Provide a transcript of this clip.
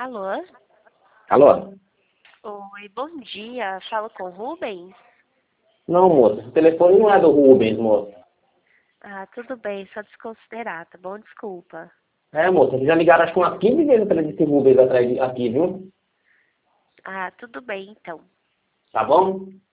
Alô? Alô? Oi, bom dia. Falo com o Rubens? Não, moça, esse telefone não é do Rubens, moça. Ah, tudo bem, só desconsiderar, tá bom? Desculpa. É, moça, vocês já ligaram acho que umas 15 vezes para esse Rubens atrás aqui, viu? Ah, tudo bem então. Tá bom?